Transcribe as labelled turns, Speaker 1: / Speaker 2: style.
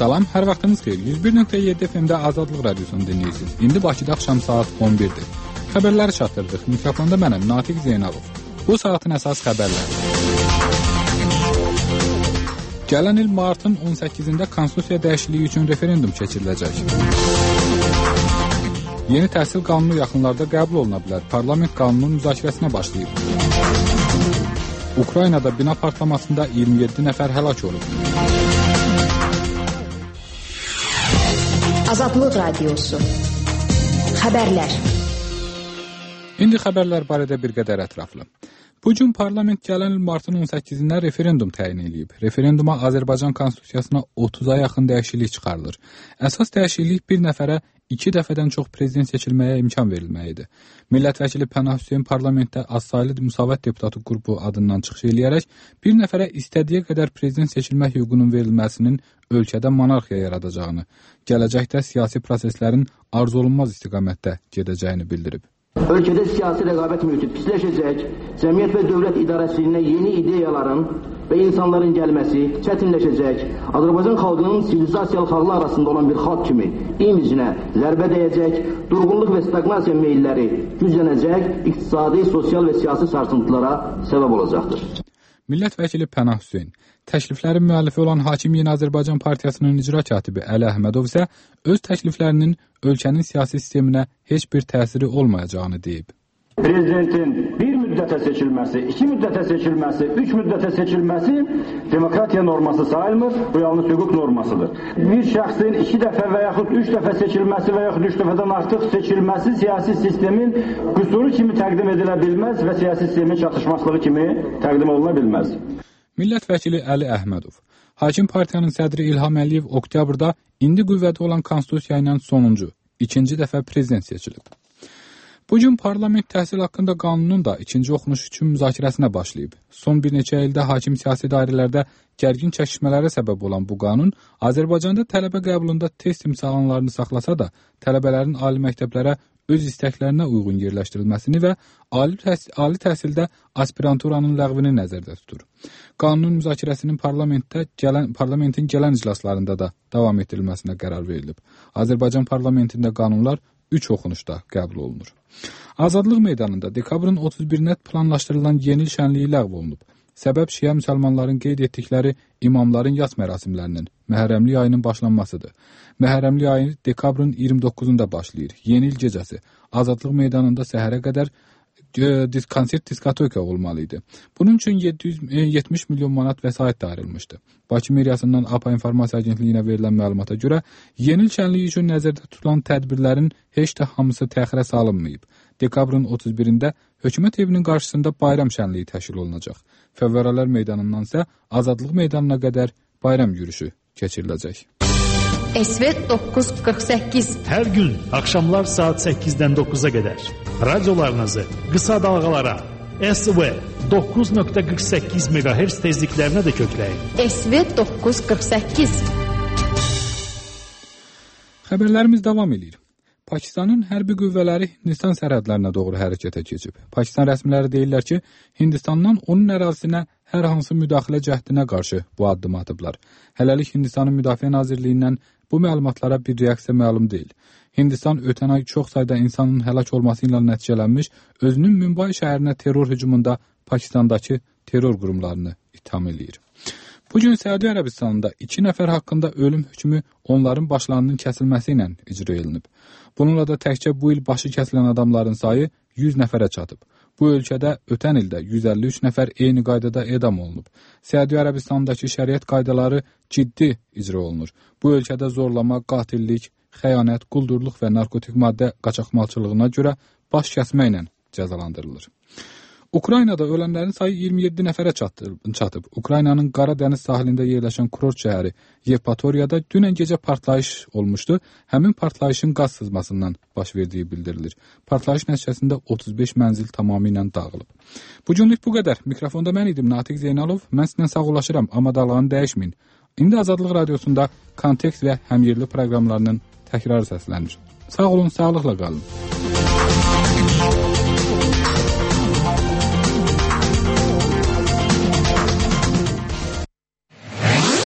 Speaker 1: Salam, hər vaxtınız xeyir. 101.7 FM-də Azadlıq Radiosunu dinləyirsiniz. İndi Bakıda axşam saat 11-dir. Xəbərləri çatdırdıq. Mikrofonda mənəm, Natiq Zeynalov. Bu saatin əsas xəbərləri. Gələn il martın 18-də Konstitusiya dəyişikliyi üçün referendum keçiriləcək. Yeni təhsil qanunu yaxınlarda qəbul oluna bilər. Parlament qanunun müzakirəsinə başlayıb. Ukraynada bina partlamasında 27 nəfər həlak olub.
Speaker 2: Azadlıq Radiosu. Xəbərlər.
Speaker 1: İndi xəbərlər barədə bir qədər ətraflı. Bu gün parlament gələn il martın 18-də referendum təyin edib. Referenduma Azərbaycan Konstitusiyasına 30-a yaxın dəyişiklik çıxarılır. Əsas dəyişiklik bir nəfərə 2 dəfədən çox prezident seçilməyə imkan verilməyidir. Millət vəkili Pənah Hüseyn parlamentdə azsaylı müsavat deputatı qrupu adından çıxış eləyərək bir nəfərə istədiyi qədər prezident seçilmə hüququnun verilməsinin ölkədə monarxiya yaradacağını, gələcəkdə siyasi proseslərin arzulunmaz istiqamətdə gedəcəyini bildirib.
Speaker 3: Ölkədə siyasi rəqabət mühiti pisləşəcək, cəmiyyət və dövlət idarəçiliyinə yeni ideyaların və insanların gəlməsi çətinləşəcək, Azərbaycan xalqının sivilizasiyalı xalqlar arasında olan bir xalq kimi imicinə zərbə dəyəcək, durğunluq və stagnasiya meyilləri güclənəcək, iqtisadi, sosial və siyasi sarsıntılara səbəb olacaqdır.
Speaker 1: Millət vəkili Pənah Hüseyn, təkliflərin müəllifi olan Hakim Yeni Azərbaycan Partiyasının icra katibi Əli Əhmədov isə öz təkliflərinin ölkənin siyasi sisteminə heç bir təsiri olmayacağını deyib.
Speaker 4: Prezidentin bir müddətə seçilməsi, 2 müddətə seçilməsi, 3 müddətə seçilməsi demokratiya norması sayılmır, bu yalnız hüquq normasıdır. Bir şəxsin 2 dəfə və yaxud 3 dəfə seçilməsi və yaxud 3 dəfədən artıq seçilməsi siyasi sistemin qüsuru kimi təqdim edilə bilməz və siyasi sistemin çatışmazlığı kimi təqdim oluna bilməz.
Speaker 1: Millət vəkili Əli Əhmədov, Hakim Partiyanın sədri İlham Əliyev oktyabrda indi qüvvədə olan Konstitusiya ilə sonuncu, ikinci dəfə prezident seçilib. Bugün parlament təhsil haqqında qanunun da ikinci oxunuş üçün müzakirəsinə başlayıb. Son bir neçə ildə hakim siyasi dairələrdə gərgin çəkişmələrə səbəb olan bu qanun Azərbaycanda tələbə qəbulunda test imtahanlarını saxlasa da, tələbələrin ali məktəblərə öz istəklərinə uyğun yerləşdirilməsini və ali təhsildə aspiranturanın ləğvini nəzərdə tutur. Qanunun müzakirəsinin parlamentin gələn iclaslarında da davam etdirilməsinə qərar verilib. Azərbaycan parlamentində qanunlar 3 oxunuşda qəbul olunur. Azadlıq meydanında dekabrın 31-nə planlaşdırılan yeni il şənliyi ləğv olunub. Səbəb şiə müsəlmanların qeyd etdikləri imamların yas mərasimlərinin Məhərrəmlik ayının başlanmasıdır. Məhərrəmlik ayı dekabrın 29-unda başlayır. Yeni il gecəsi Azadlıq meydanında səhərə qədər konsert diskoteka olmalı idi. Bunun üçün 770 milyon manat vəsait də ayrılmışdı. Bakı meriyasından APA İnformasiya Agentliyinə verilən məlumata görə yeni il şənliyi üçün nəzərdə tutulan tədbirlərin heç də hamısı təxirə salınmayıb. Dekabrın 31-də hökumət evinin qarşısında bayram şənliyi təşkil olunacaq. Fəvvərələr meydanından isə Azadlıq meydanına qədər bayram yürüyüşü keçiriləcək.
Speaker 2: SV 948.
Speaker 5: Hər gün axşamlar saat 8-dən 9-a qədər radiolarınızı qısa dalğalara SV 9.48 MHz tezliklərinə də kökləyin.
Speaker 2: SV 948.
Speaker 1: Xəbərlərimiz davam edir. Pakistanın hərbi qüvvələri Hindistan sərhədlərinə doğru hərəkətə keçib. Pakistan rəsmiləri deyirlər ki, Hindistandan onun ərazisinə hər hansı müdaxilə cəhdinə qarşı bu addımı atıblar. Hələlik Hindistanın Müdafiə Nazirliyindən bu məlumatlara bir reaksiya məlum deyil. Hindistan ötən ay çox sayda insanın həlak olması ilə nəticələnmiş özünün Mumbai şəhərinə terror hücumunda Pakistandakı terror qurumlarını ittiham eləyir. Bugün Səudi Ərəbistanında 2 nəfər haqqında ölüm hökmü onların başlarının kəsilməsi ilə icra edilib. Bununla da təkcə bu il başı kəsilən adamların sayı 100 nəfərə çatıb. Bu ölkədə ötən ildə 153 nəfər eyni qaydada edam olunub. Səudi Ərəbistandakı şəriət qaydaları ciddi icra olunur. Bu ölkədə zorlama, qatillik, xəyanət, quldurluq və narkotik maddə qaçaqmalçılığına görə baş kəsmə ilə cəzalandırılır. Ukraynada ölənlərin sayı 27 nəfərə çatıb. Ukraynanın Qara Dəniz sahilində yerləşən kurort şəhəri Yevpatoriyada dünən gecə partlayış olmuşdu. Həmin partlayışın qaz sızmasından baş verdiyi bildirilir. Partlayış nəticəsində 35 mənzil tamamilə dağılıb. Bugünlük bu qədər. Mikrofonda mən idim, Natiq Zeynalov. Mən sizinlə sağollaşıram, amma dalğanı dəyişməyin. İndi Azadlıq Radiosunda kontekst və həmyerli proqramlarının təkrarı səslənir. Sağ olun, sağlıqla qalın.